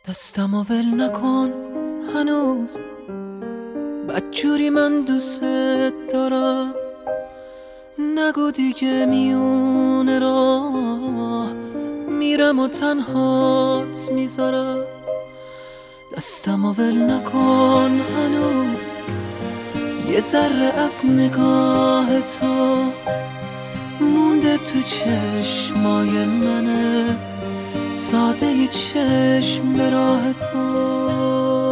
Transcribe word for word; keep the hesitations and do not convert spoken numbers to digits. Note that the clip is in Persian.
دستم و ول نکن هنوز، بدجوری من دوست دارم. نگو دیگه میونه راه میرم و تنهات میذارم. دستم و ول نکن هنوز، یه ذره از نگاه تو مونده تو چشمای منه، ساده ی چشم به راه تو.